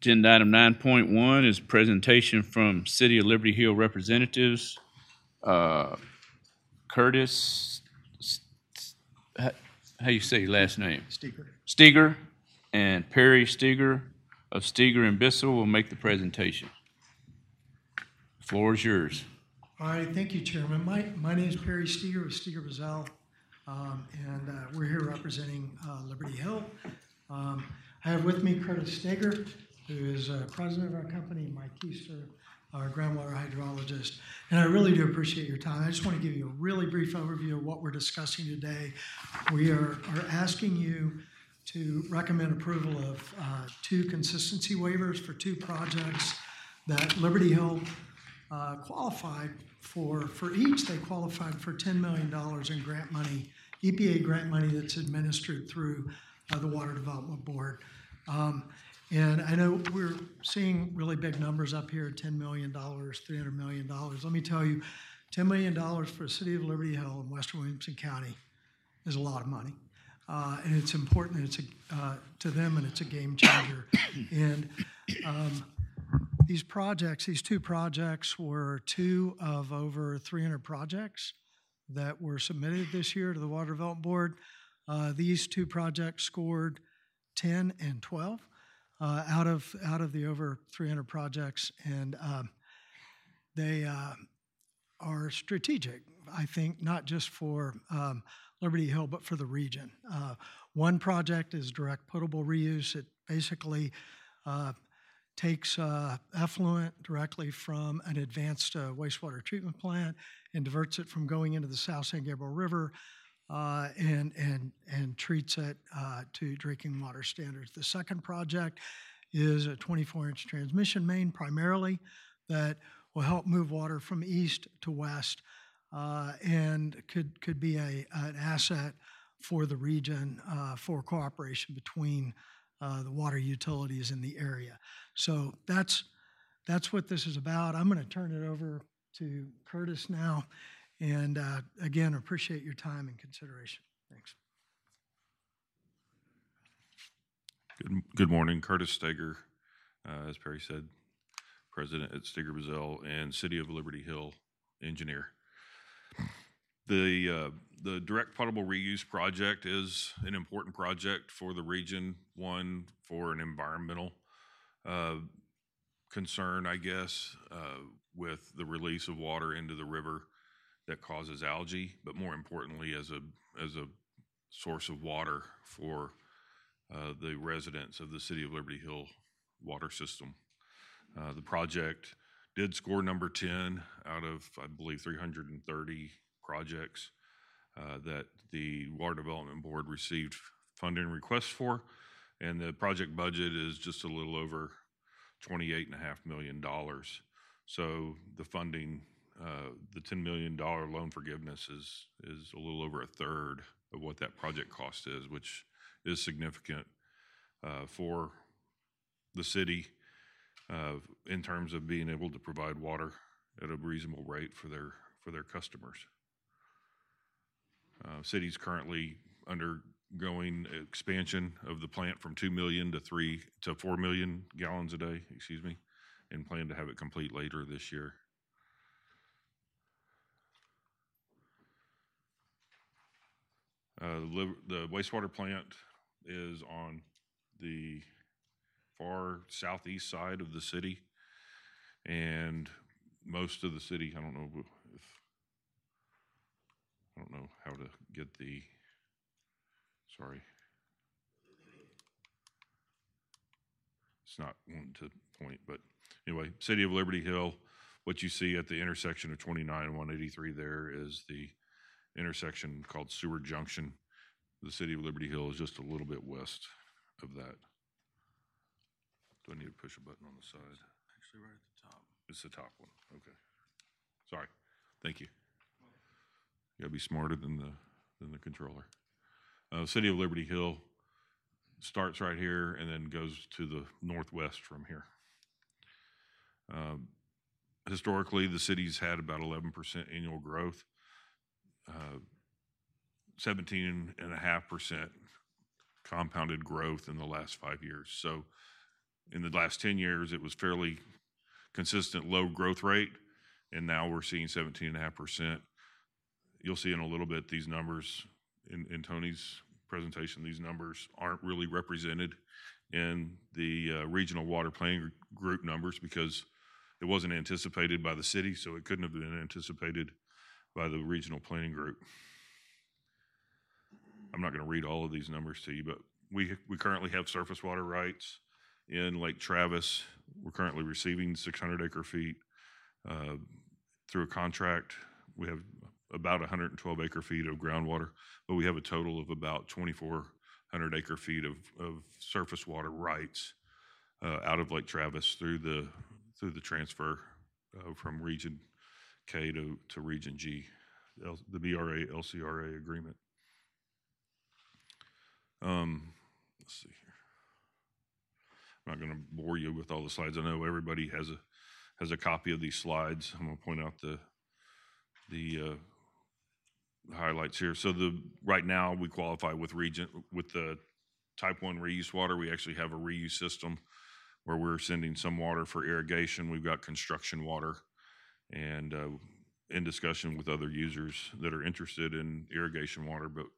Agenda item 9.1 is presentation from City of Liberty Hill representatives. Curtis, how you say your last name? Steger and Perry Steger of Steger and Bissell will make the presentation. The floor is yours. All right, thank you, Chairman. My name is Perry Steger of Steger Bissell, and we're here representing Liberty Hill. I have with me Curtis Steger, who is president of our company, Mike Keister, our groundwater hydrologist. And I really do appreciate your time. I just want to give you a really brief overview of what we're discussing today. We are asking you to recommend approval of two consistency waivers for two projects that Liberty Hill qualified for. For each, they qualified for $10 million in grant money, EPA grant money that's administered through the Water Development Board. And I know we're seeing really big numbers up here, $10 million, $300 million. Let me tell you, $10 million for the City of Liberty Hill in Western Williamson County is a lot of money. And it's important to them, and it's a game changer. And these two projects were two of over 300 projects that were submitted this year to the Water Development Board. These two projects scored 10 and 12 out of the over 300 projects, and they are strategic, I think, not just for Liberty Hill, but for the region. One project is direct potable reuse. It basically takes effluent directly from an advanced wastewater treatment plant and diverts it from going into the South San Gabriel River and treats it to drinking water standards. The second project is a 24-inch transmission main primarily that will help move water from east to west and could be an asset for the region for cooperation between the water utilities in the area. So that's what this is about. I'm going to turn it over to Curtis now. And again, appreciate your time and consideration. Thanks. Good morning, Curtis Steger, as Perry said, president at Steger Bissell and City of Liberty Hill engineer. The direct potable reuse project is an important project for the region, one for an environmental concern, I guess, with the release of water into the river that causes algae, but more importantly, as a source of water for the residents of the City of Liberty Hill water system. The project did score number 10 out of, I believe, 330 projects that the Water Development Board received funding requests for, and the project budget is just a little over $28.5 million. So the funding, the $10 million loan forgiveness is a little over a third of what that project cost is, which is significant for the city in terms of being able to provide water at a reasonable rate for their customers. City's currently undergoing expansion of the plant from 2 million to 4 million gallons a day, and plan to have it complete later this year. The wastewater plant is on the far southeast side of the city, and most of the city, I don't know how to get the, sorry. It's not one to point, but anyway, City of Liberty Hill, what you see at the intersection of 29 and 183 there is the intersection called Seward Junction. The City of Liberty Hill is just a little bit west of that. Do I need to push a button on the side? Actually, right at the top. It's the top one. Okay. Sorry. Thank you. You gotta be smarter than the controller. City of Liberty Hill starts right here and then goes to the northwest from here. Historically, the city's had about 11% annual growth, 17.5% compounded growth in the last 5 years. So In the last 10 years, it was fairly consistent low growth rate, and now we're seeing 17.5%. You'll see in a little bit these numbers in Tony's presentation. These numbers aren't really represented in the regional water planning group numbers because it wasn't anticipated by the city, so it couldn't have been anticipated by the regional planning group. I'm not going to read all of these numbers to you, but we currently have surface water rights in Lake Travis. We're currently receiving 600 acre feet through a contract. We have about 112 acre feet of groundwater, but we have a total of about 2,400 acre feet of surface water rights out of Lake Travis through the transfer from Region K to Region G, the BRA LCRA agreement. Let's see here. I'm not going to bore you with all the slides. I know everybody has a copy of these slides. I'm going to point out the highlights here. So right now we qualify with the type 1 reuse water. We actually have a reuse system where we're sending some water for irrigation. We've got construction water, and in discussion with other users that are interested in irrigation water, but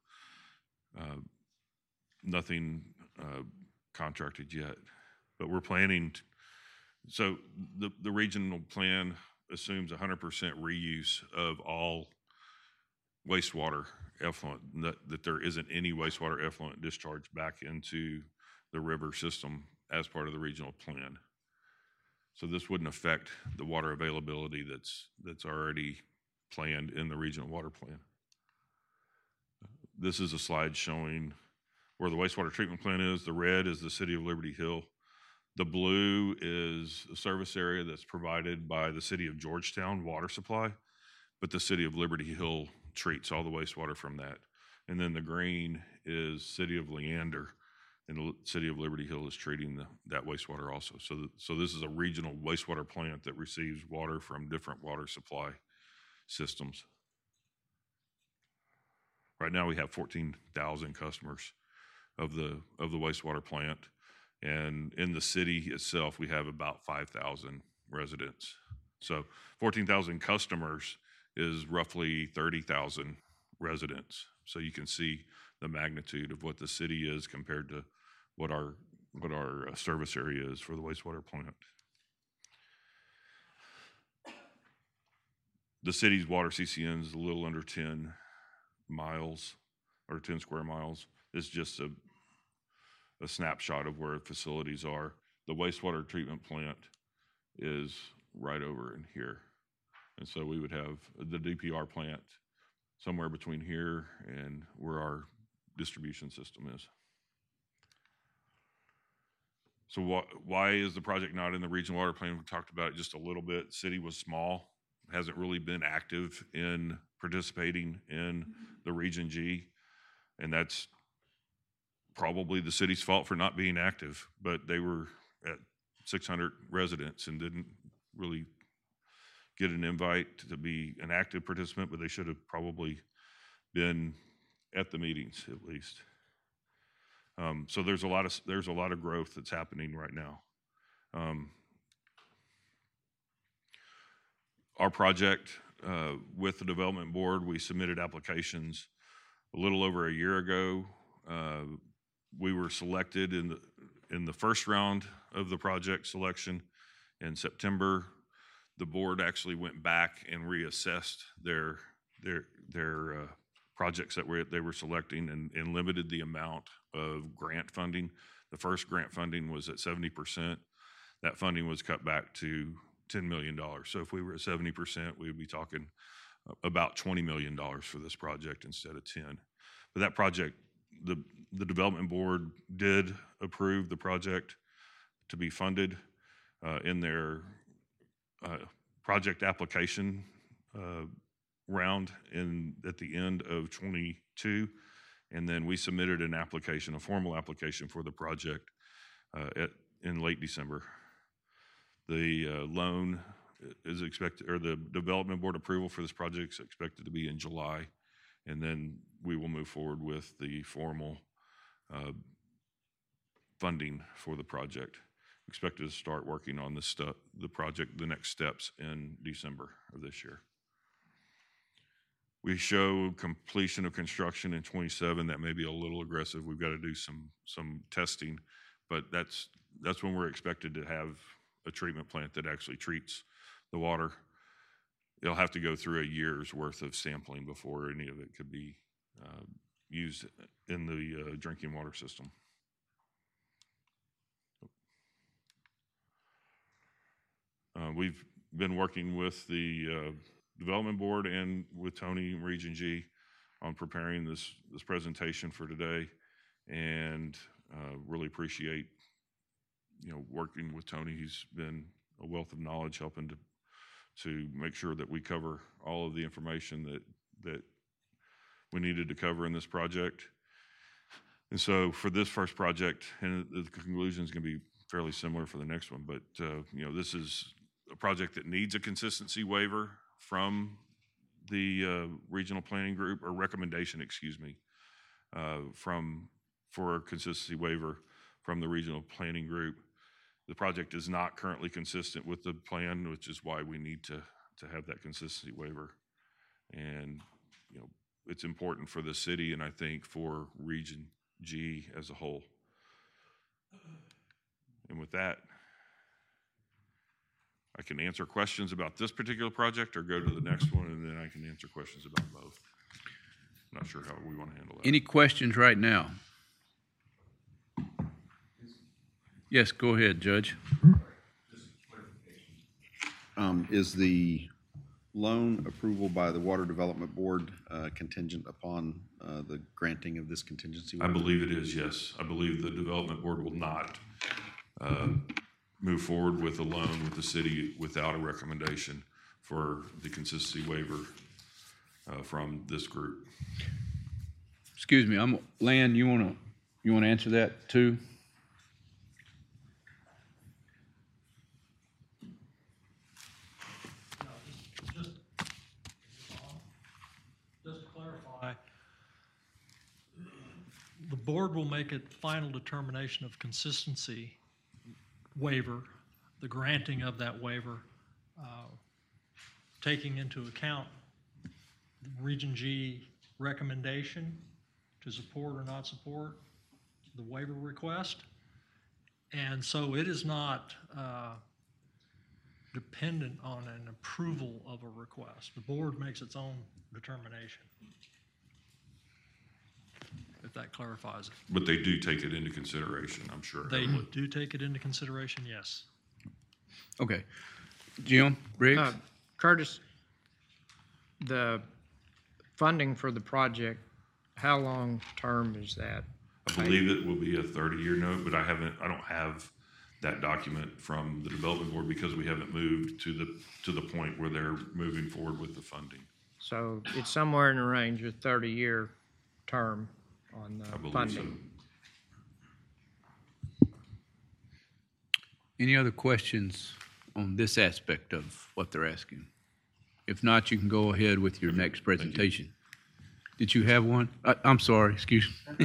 nothing contracted yet. But we're planning so the regional plan assumes 100% reuse of all wastewater effluent, that there isn't any wastewater effluent discharged back into the river system as part of the regional plan. So this wouldn't affect the water availability that's already planned in the regional water plan. This is a slide showing where the wastewater treatment plant is. The red is the city of Liberty Hill. The blue is a service area that's provided by the city of Georgetown water supply, but the city of Liberty Hill treats all the wastewater from that. And then the green is city of Leander, and the city of Liberty Hill is treating that wastewater also. So this is a regional wastewater plant that receives water from different water supply systems. Right now we have 14,000 customers of the wastewater plant. And in the city itself, we have about 5,000 residents. So 14,000 customers is roughly 30,000 residents. So you can see the magnitude of what the city is compared to what our service area is for the wastewater plant. The city's water CCN is a little under 10 miles or 10 square miles. It's just a snapshot of where facilities are. The wastewater treatment plant is right over in here. And so we would have the DPR plant somewhere between here and where our distribution system is. So why is the project not in the regional water plan? We talked about it just a little bit. City was small, hasn't really been active in participating in the Region G, and that's probably the city's fault for not being active, but they were at 600 residents and didn't really get an invite to be an active participant, but they should have probably been at the meetings at least. So there's a lot of growth that's happening right now. Our project with the development board, we submitted applications a little over a year ago. We were selected in the first round of the project selection in September. The board actually went back and reassessed their projects that they were selecting and limited the amount of grant funding. The first grant funding was at 70%. That funding was cut back to $10 million. So if we were at 70%, we would be talking about $20 million for this project instead of 10. But that project, the development board did approve the project to be funded in their project application round at the end of 22, and then we submitted an application, a formal application for the project in late December. The loan is expected, or the development board approval for this project is expected to be in July, and then we will move forward with the formal funding for the project. expected to start working on the project, the next steps in December of this year. We show completion of construction in 27. That may be a little aggressive. We've got to do some testing, but that's when we're expected to have a treatment plant that actually treats the water. It'll have to go through a year's worth of sampling before any of it could be used in the drinking water system. We've been working with the Development Board and with Tony and Region G on preparing this presentation for today, and really appreciate working with Tony. He's been a wealth of knowledge, helping to make sure that we cover all of the information that we needed to cover in this project. And so for this first project, and the conclusion is going to be fairly similar for the next one, but this is a project that needs a consistency waiver from the regional planning group, or recommendation, for a consistency waiver from the regional planning group. The project is not currently consistent with the plan, which is why we need to have that consistency waiver. And it's important for the city, and I think for Region G as a whole. And with that, I can answer questions about this particular project or go to the next one, and then I can answer questions about both. I'm not sure how we want to handle that. Any questions right now? Yes, go ahead, Judge. Is the loan approval by the Water Development Board contingent upon the granting of this contingency I waiver? believe it is, yes. I believe the Development Board will not move forward with a loan with the city without a recommendation for the consistency waiver from this group. Excuse me, Lan, you want to answer that too? Just to clarify, the board will make a final determination of consistency waiver, the granting of that waiver, taking into account the Region G recommendation to support or not support the waiver request. And so it is not dependent on an approval of a request. The board makes its own determination, if that clarifies it. But they do take it into consideration, I'm sure. They do take it into consideration, yes. Okay. Jim Briggs? Curtis, the funding for the project, how long term is that? I believe it will be a 30-year note, but I don't have that document from the Development Board because we haven't moved to the point where they're moving forward with the funding. So it's somewhere in the range of 30-year term on I the believe funding. so. Any other questions on this aspect of what they're asking? If not, you can go ahead with your next presentation. Did you have one? I'm sorry, excuse me.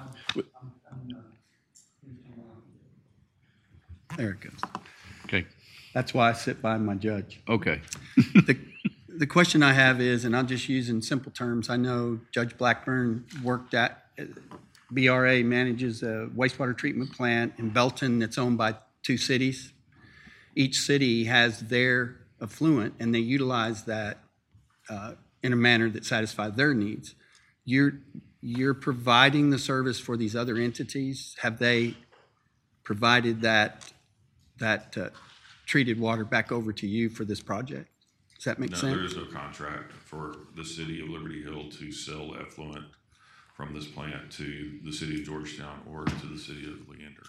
There it goes. Okay, That's why I sit by my judge. okay. The question I have is, and I'll just use in simple terms, I know Judge Blackburn worked at, BRA manages a wastewater treatment plant in Belton that's owned by 2 cities. Each city has their effluent, and they utilize that in a manner that satisfies their needs. You're providing the service for these other entities. Have they provided that treated water back over to you for this project? Does that make No, sense? there is no contract for the city of Liberty Hill to sell effluent from this plant to the city of Georgetown or to the city of Leander.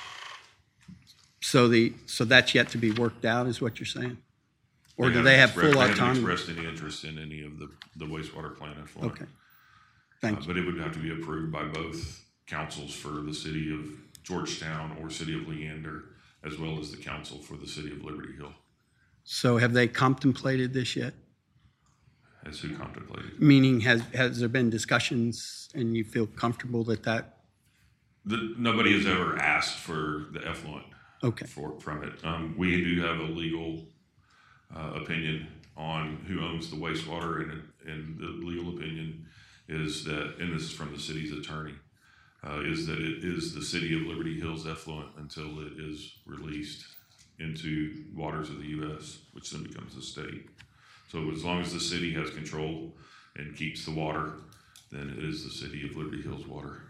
So that's yet to be worked out, is what you're saying? Or do haven't they have expressed- full They haven't autonomy? expressed any interest in any of the wastewater plant effluent. Okay, thank you. But it would have to be approved by both councils for the city of Georgetown or city of Leander, as well as the council for the city of Liberty Hill. So have they contemplated this yet? As who contemplated. Meaning, has there been discussions and you feel comfortable that Nobody has ever asked for the effluent. Okay. from it. We do have a legal opinion on who owns the wastewater, and the legal opinion is that, and this is from the city's attorney, is that it is the city of Liberty Hills effluent until it is released into waters of the U.S., which then becomes the state. So as long as the city has control and keeps the water, then it is the city of Liberty Hills water.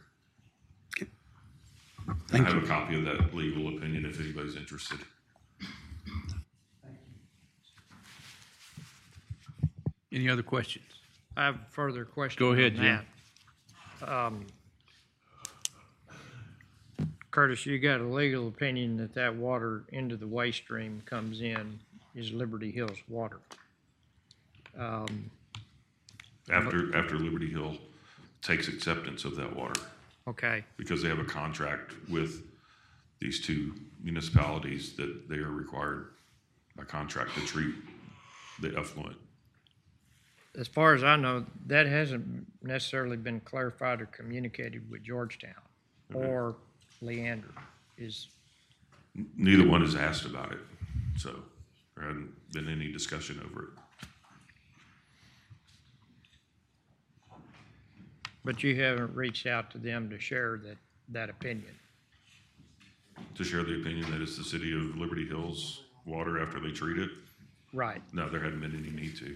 Thank I have you. a copy of that legal opinion if anybody's interested. Any other questions? I have a further question. Go ahead, on Jim. that. Curtis, you got a legal opinion that that water into the waste stream comes in is Liberty Hills water. After Liberty Hill takes acceptance of that water, Okay, because they have a contract with these two municipalities that they are required by contract to treat the effluent. as far as I know, that hasn't necessarily been clarified or communicated with Georgetown or Leander. Neither one has asked about it, so there hasn't been any discussion over it. But you haven't reached out to them to share that opinion. To share the opinion that it's the city of Liberty Hills water after they treat it, Right. no, there hadn't been any need to.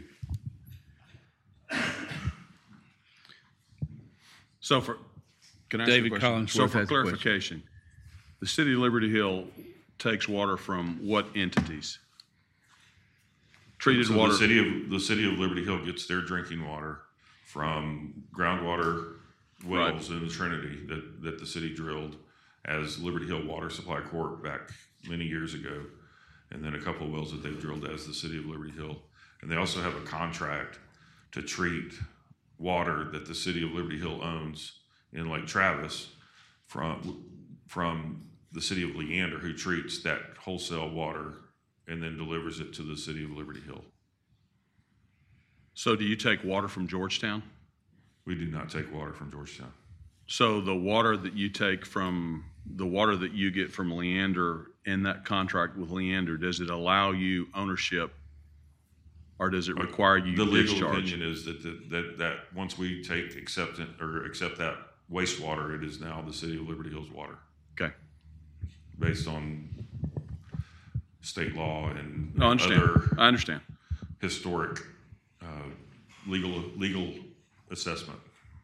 So can I ask you a David question? Collinsworth So for has a question. clarification, the city of Liberty Hill takes water from what entities? Treated So water? the city of Liberty Hill gets their drinking water from groundwater wells in the Trinity that the city drilled as Liberty Hill Water Supply Corp. Back many years ago, and then a couple of wells that they've drilled as the city of Liberty Hill. And they also have a contract to treat water that the city of Liberty Hill owns in Lake Travis from the city of Leander, who treats that wholesale water and then delivers it to the city of Liberty Hill. So do you take water from Georgetown? We do not take water from Georgetown. So the water that you get from Leander in that contract with Leander, does it allow you ownership or does it require you The to legal discharge? opinion is that once we accept that wastewater, it is now the city of Liberty Hills water, Okay. based on state law and No, I understand. other I understand. historic legal assessment.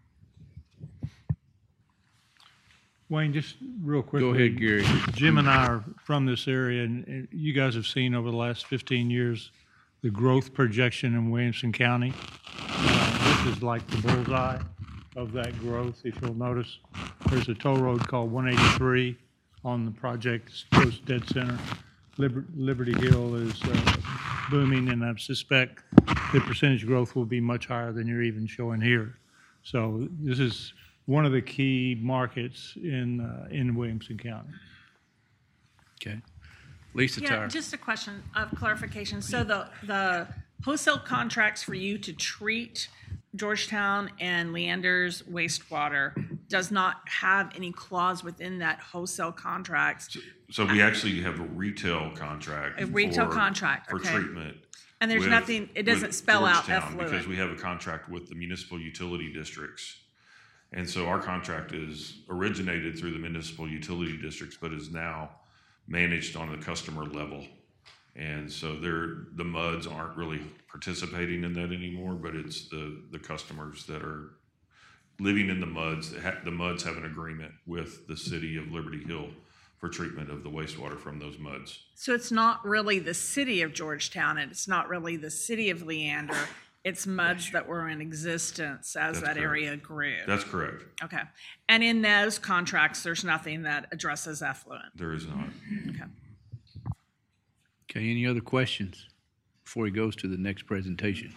Wayne, just real quickly. Go ahead, Gary. Jim and I are from this area, and you guys have seen over the last 15 years the growth projection in Williamson County. This is like the bullseye of that growth. If you'll notice, there's a toll road called 183 on the project. It's close to dead center. Liberty Hill is booming, and I suspect the percentage growth will be much higher than you're even showing here. So this is one of the key markets in Williamson County. Okay. Lisa Yeah, Tyre. just a question of clarification. So the wholesale contracts for you to treat Georgetown and Leander's wastewater does not have any clause within that wholesale contract. So we actually have a retail contract. A retail contract, for okay. treatment. And there's with- nothing, it doesn't with spell out Georgetown, Because effluent. we have a contract with the municipal utility districts. And so our contract is originated through the municipal utility districts, but is now managed on the customer level. And so the MUDs aren't really participating in that anymore, but it's the customers that are living in the MUDs. The MUDs have an agreement with the city of Liberty Hill for treatment of the wastewater from those MUDs. So it's not really the city of Georgetown, and it's not really the city of Leander. It's MUDs that were in existence as That's that correct. area grew. That's correct. Okay. And in those contracts, there's nothing that addresses effluent. There is not. Okay. Okay, any other questions before he goes to the next presentation?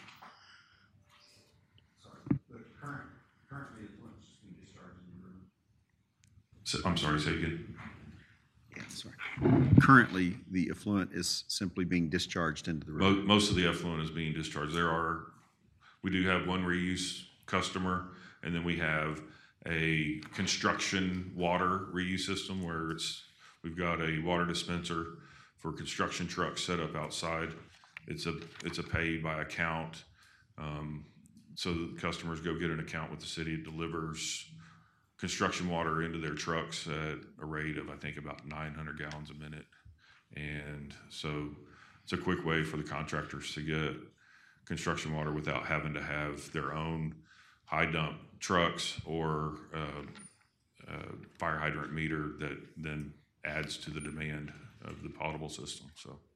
I'm sorry, say again. Currently, the effluent is simply being discharged into the river. Most of the effluent is being discharged. We do have one reuse customer, and then we have a construction water reuse system where We've got a water dispenser for construction trucks set up outside. It's a pay by account. So the customers go get an account with the city. It delivers construction water into their trucks at a rate of, I think, about 900 gallons a minute. And so it's a quick way for the contractors to get construction water without having to have their own high dump trucks or fire hydrant meter that then adds to the demand of the potable system.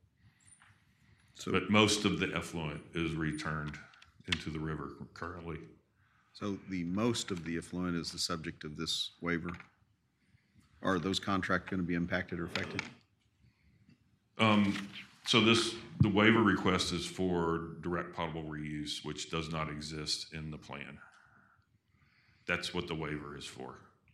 But most of the effluent is returned into the river currently. So the most of the effluent is the subject of this waiver? Are those contracts going to be impacted or affected? So the waiver request is for direct potable reuse, which does not exist in the plan. That's what the waiver is for.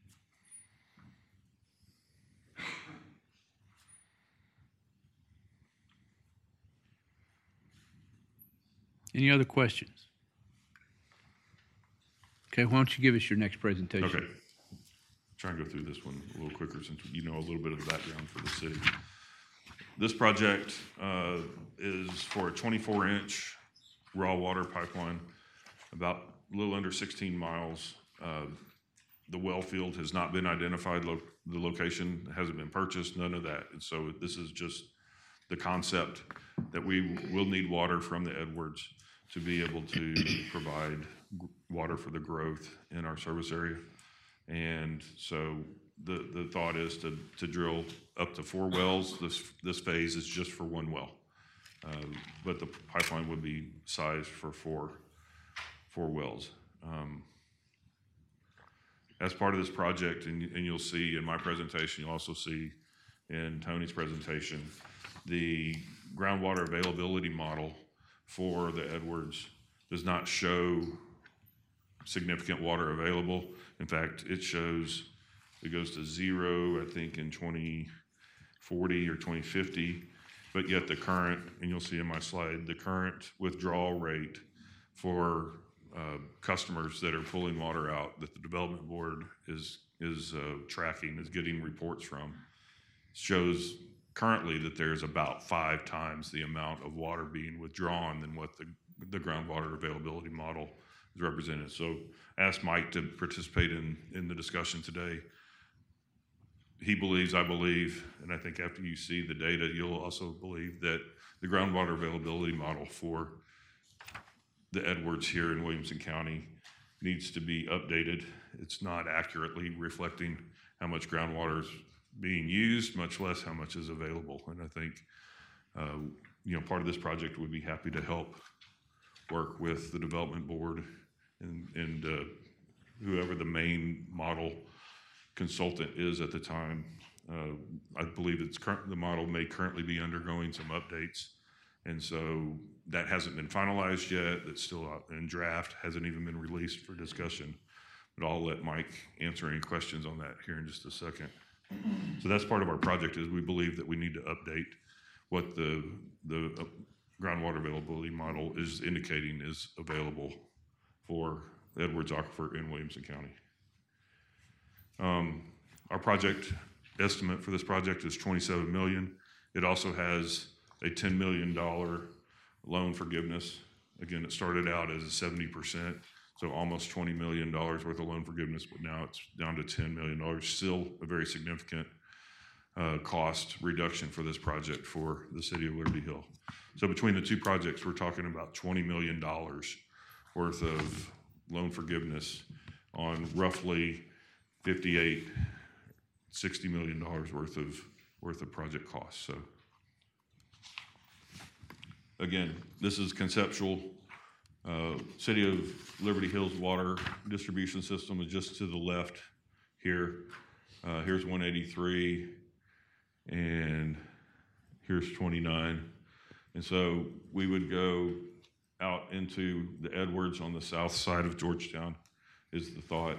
Any other questions? Okay, why don't you give us your next presentation? Okay. Try and go through this one a little quicker since you know a little bit of the background for the city. This project is for a 24-inch raw water pipeline, about a little under 16 miles. The well field has not been identified. The location hasn't been purchased, none of that. And so this is just the concept that we will need water from the Edwards to be able to provide water for the growth in our service area. And so the thought is to drill up to 4 wells. This phase is just for 1 well, but the pipeline would be sized for four wells. As part of this project, and you'll see in my presentation, you'll also see in Tony's presentation, the groundwater availability model for the Edwards does not show significant water available. In fact, it goes to 0, I think, in 2040 or 2050, but yet the current, and you'll see in my slide, the current withdrawal rate for customers that are pulling water out that the development board is tracking, is getting reports from, shows currently that there's about 5 times the amount of water being withdrawn than what the groundwater availability model is represented. So asked Mike to participate in the discussion today. He believes, I believe, and I think after you see the data, you'll also believe that the groundwater availability model for the Edwards here in Williamson County needs to be updated. It's not accurately reflecting how much groundwater is being used, much less how much is available. And I think, part of this project would be happy to help work with the development board and whoever the main model consultant is at the time. I believe the model may currently be undergoing some updates. And so that hasn't been finalized yet. That's still out in draft, hasn't even been released for discussion. But I'll let Mike answer any questions on that here in just a second. So that's part of our project, is we believe that we need to update what the groundwater availability model is indicating is available for the Edwards Aquifer in Williamson County. Our project estimate for this project is $27 million. It also has a $10 million loan forgiveness. Again, it started out as a 70%, so almost $20 million worth of loan forgiveness, but now it's down to $10 million. Still a very significant cost reduction for this project for the city of Liberty Hill. So between the two projects, we're talking about $20 million worth of loan forgiveness on roughly $60 million worth of project costs. So again, this is conceptual. City of Liberty Hills water distribution system is just to the left here. Here's 183, and here's 29. And so we would go out into the Edwards on the south side of Georgetown is the thought.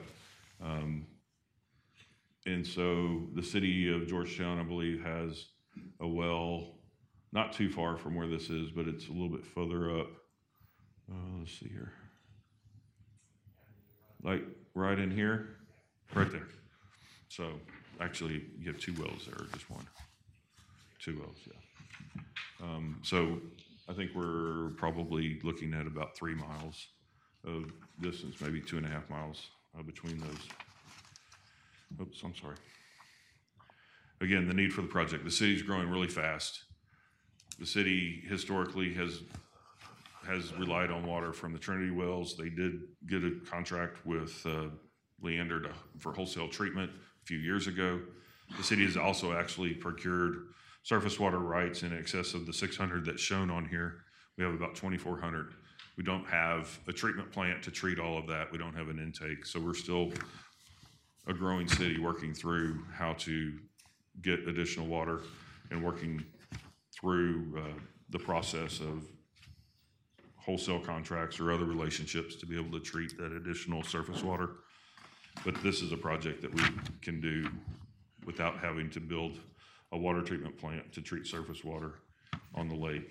And so the city of Georgetown, I believe, has a well not too far from where this is, but it's a little bit further up. Let's see here. Like right in here, right there. So actually, you have 2 wells there, or just one? 2 wells, yeah. So I think we're probably looking at about 3 miles of distance, maybe 2.5 miles between those. Oops, I'm sorry. Again, the need for the project. The city's growing really fast. The city historically has relied on water from the Trinity wells. They did get a contract with Leander for wholesale treatment a few years ago. The city has also actually procured surface water rights in excess of the 600 that's shown on here. We have about 2,400. We don't have a treatment plant to treat all of that. We don't have an intake. So we're still a growing city working through how to get additional water and working through the process of wholesale contracts or other relationships to be able to treat that additional surface water. But this is a project that we can do without having to build a water treatment plant to treat surface water on the lake.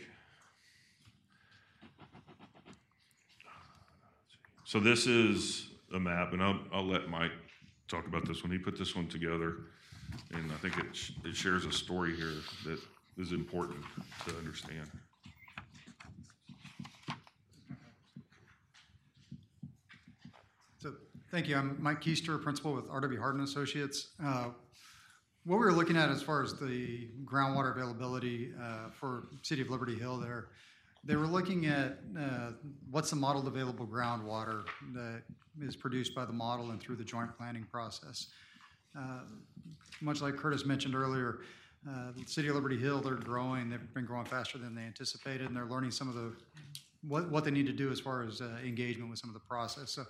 So this is a map, and I'll let Mike talk about this one. He put this one together, and I think it shares a story here that is important to understand. So, thank you. I'm Mike Keister, principal with R.W. Hardin Associates. What we were looking at as far as the groundwater availability for City of Liberty Hill there, they were looking at what's the modeled available groundwater that is produced by the model and through the joint planning process. Much like Curtis mentioned earlier, the City of Liberty Hill, they're growing. They've been growing faster than they anticipated, and they're learning some of the what they need to do as far as engagement with some of the process. So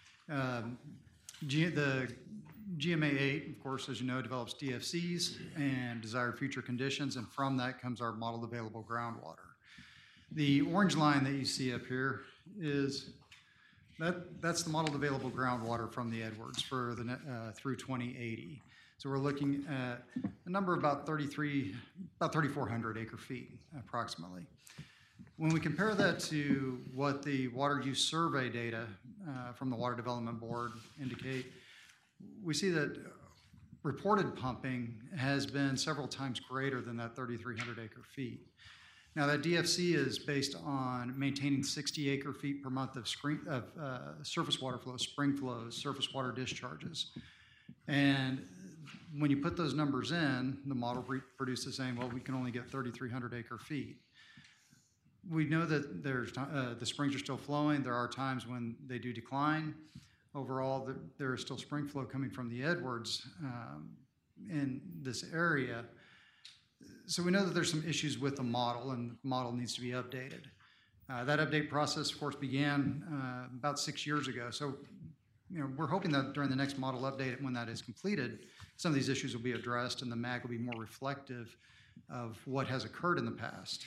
the GMA 8, of course, as you know, develops DFCs and desired future conditions, and from that comes our modeled available groundwater. The orange line that you see up here is that's the modeled available groundwater from the Edwards for the through 2080. So we're looking at a number of about 3,400 acre feet approximately. When we compare that to what the water use survey data from the Water Development Board indicate, we see that reported pumping has been several times greater than that 3,300 acre feet. Now that DFC is based on maintaining 60 acre feet per month of surface water flow, spring flows, surface water discharges. And when you put those numbers in, the model produces saying, well, we can only get 3,300 acre feet. We know that the springs are still flowing. There are times when they do decline. Overall, there is still spring flow coming from the Edwards in this area. So we know that there's some issues with the model, and the model needs to be updated. That update process, of course, began about 6 years ago. So, we're hoping that during the next model update, when that is completed, some of these issues will be addressed, and the MAG will be more reflective of what has occurred in the past.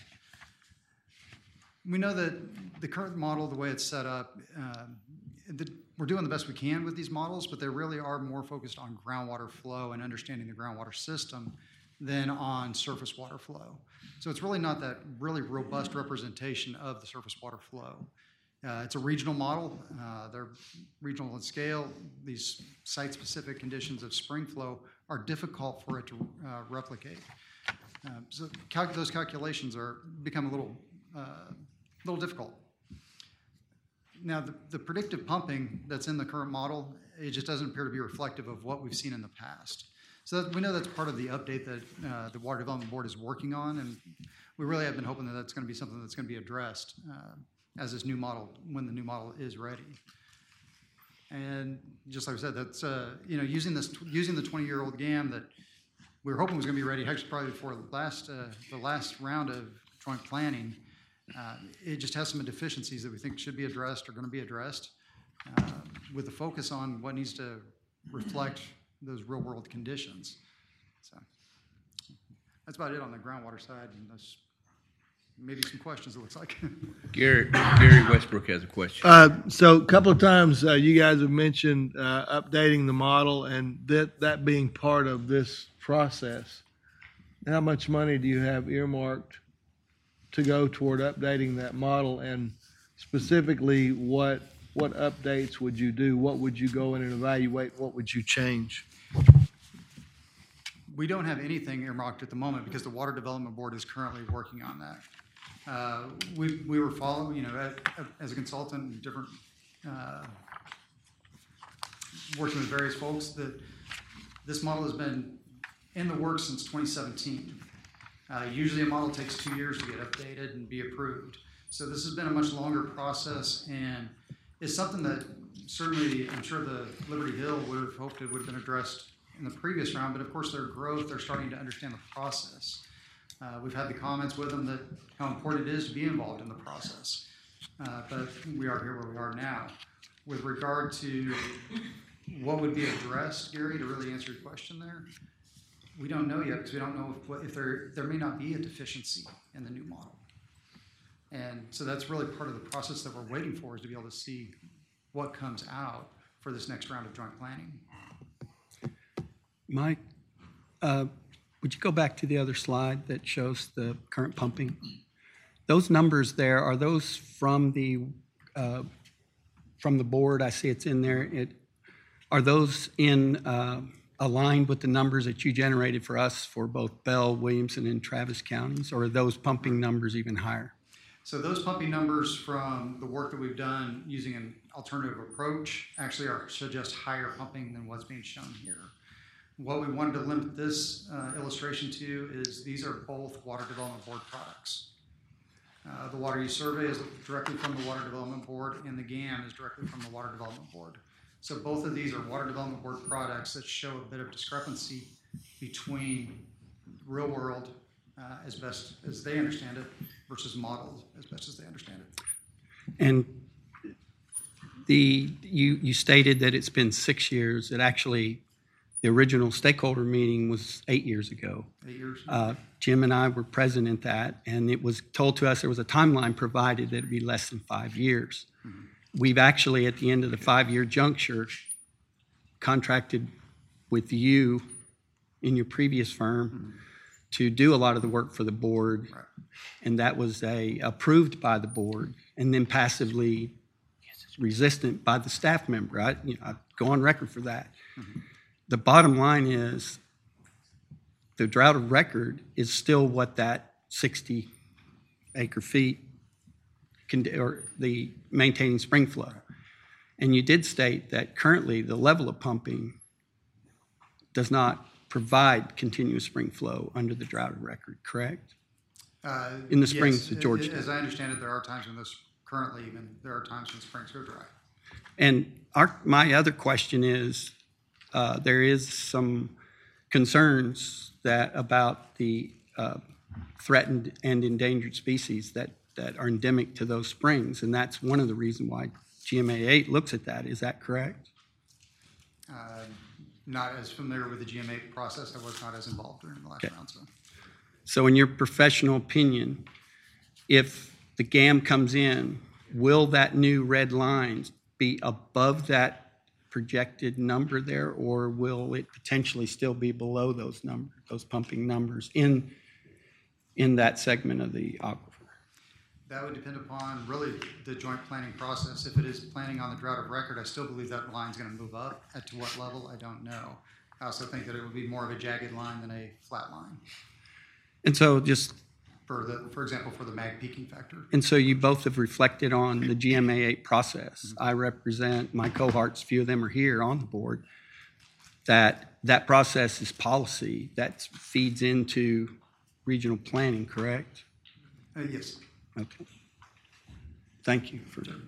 We know that the current model, the way it's set up, we're doing the best we can with these models, but they really are more focused on groundwater flow and understanding the groundwater system than on surface water flow. So it's really not that really robust representation of the surface water flow. It's a regional model. They're regional in scale. These site-specific conditions of spring flow are difficult for it to replicate. So those calculations become a little difficult. Now, the predictive pumping that's in the current model, it just doesn't appear to be reflective of what we've seen in the past. So we know that's part of the update that the Water Development Board is working on, and we really have been hoping that that's going to be something that's going to be addressed as this new model, when the new model is ready. And just like I said, that's using the 20-year-old GAM that we were hoping was going to be ready, actually probably before the last round of joint planning. It just has some deficiencies that we think should be addressed or going to be addressed with a focus on what needs to reflect those real-world conditions. So that's about it on the groundwater side, and there's maybe some questions, it looks like. Gary Westbrook has a question. So a couple of times you guys have mentioned updating the model and that being part of this process. How much money do you have earmarked to go toward updating that model, and specifically what updates would you do? What would you go in and evaluate? What would you change? We don't have anything earmarked at the moment because the Water Development Board is currently working on that. We were following, as a consultant, different, working with various folks, that this model has been in the works since 2017. Usually a model takes 2 years to get updated and be approved. So this has been a much longer process, and it's something that certainly I'm sure the Liberty Hill would have hoped it would have been addressed in the previous round, but of course their growth, they're starting to understand the process. We've had the comments with them that how important it is to be involved in the process. But we are here where we are now. With regard to what would be addressed, Gary, to really answer your question there, we don't know yet because we don't know if there may not be a deficiency in the new model. And so that's really part of the process that we're waiting for, is to be able to see what comes out for this next round of joint planning. Mike, would you go back to the other slide that shows the current pumping? Those numbers there, are those from the board? I see it's in there. Are those aligned with the numbers that you generated for us for both Bell, Williamson, and Travis counties, or are those pumping numbers even higher? So those pumping numbers from the work that we've done using an alternative approach actually suggest higher pumping than what's being shown here. What we wanted to limit this illustration to is these are both Water Development Board products. The water use survey is directly from the Water Development Board, and the GAM is directly from the Water Development Board. So both of these are Water Development Board products that show a bit of discrepancy between real world, as best as they understand it, versus modeled as best as they understand it. And you stated that it's been 6 years. It actually, the original stakeholder meeting was 8 years ago. 8 years. Jim and I were present at that, and it was told to us there was a timeline provided that it'd be less than 5 years. Mm-hmm. We've actually, at the end of the 5-year juncture, contracted with you in your previous firm to do a lot of the work for the board, right. And that was approved by the board and then passively resistant by the staff member. I go on record for that. Mm-hmm. The bottom line is the drought of record is still what that 60 acre feet or the maintaining spring flow. And you did state that currently the level of pumping does not provide continuous spring flow under the drought of record, correct? In the springs of Georgetown. As I understand it, there are times when there are times when springs go dry. And my other question is, there is some concerns about the threatened and endangered species that are endemic to those springs, and that's one of the reasons why GMA 8 looks at that. Is that correct? Not as familiar with the GMA process. I was not as involved during the last round. So in your professional opinion, if the GAM comes in, will that new red line be above that projected number there, or will it potentially still be below those pumping numbers in that segment of the aquifer? That would depend upon really the joint planning process. If it is planning on the drought of record, I still believe that line's going to move up. To what level, I don't know. I also think that it would be more of a jagged line than a flat line. And so just... For example, for the mag peaking factor. And so you both have reflected on the GMA 8 process. Mm-hmm. I represent my cohorts, a few of them are here on the board, that process is policy that feeds into regional planning, correct? Yes. Okay. Thank you for that.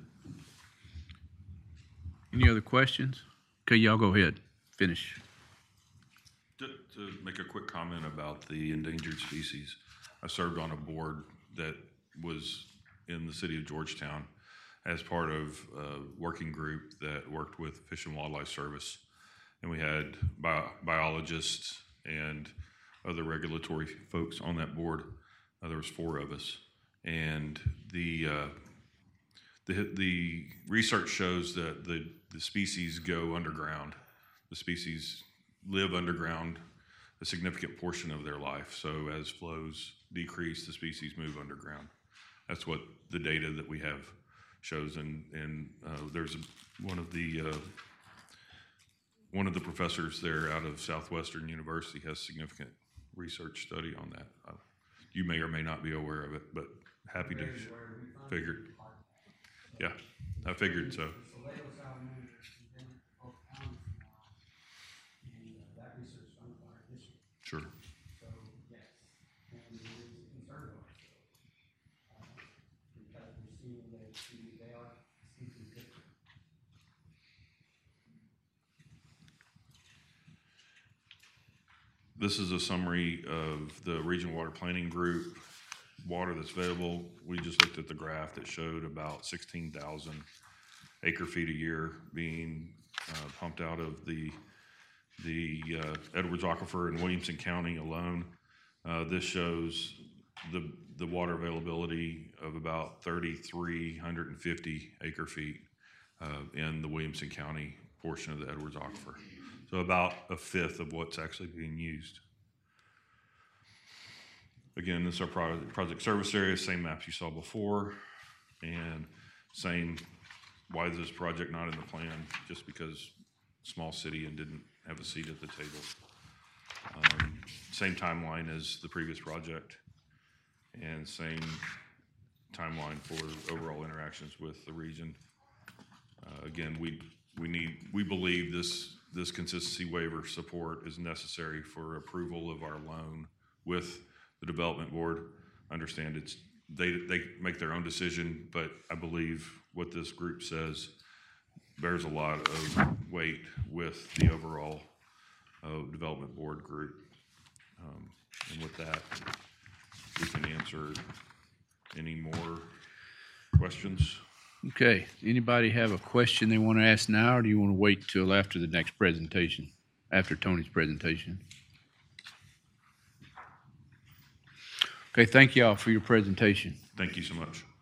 Any other questions? Okay, y'all go ahead. Finish. To make a quick comment about the endangered species, I served on a board that was in the city of Georgetown as part of a working group that worked with Fish and Wildlife Service. And we had biologists and other regulatory folks on that board. There was 4 of us. And the research shows that the species go underground. The species live underground a significant portion of their life. So as flows decrease, the species move underground. That's what the data that we have shows. And there's one of the one of the professors there out of Southwestern University has significant research study on that. You may or may not be aware of it, but happy to figure. Yeah, I figured so. Sure. This is a summary of the Regional Water Planning Group water that's available. We just looked at the graph that showed about 16,000 acre feet a year being pumped out of the Edwards Aquifer in Williamson County alone. This shows the water availability of about 3,350 acre feet in the Williamson County portion of the Edwards Aquifer. So about a fifth of what's actually being used. Again, this is our project service area, same maps you saw before, and same, why is this project not in the plan? Just because small city and didn't have a seat at the table. Same timeline as the previous project, and same timeline for overall interactions with the region. Again, we believe this consistency waiver support is necessary for approval of our loan with the development board. Understand they make their own decision, but I believe what this group says bears a lot of weight with the overall development board group. And with that, we can answer any more questions. Okay, anybody have a question they want to ask now, or do you want to wait till after the next presentation, after Tony's presentation? Okay, thank you all for your presentation. Thank you so much.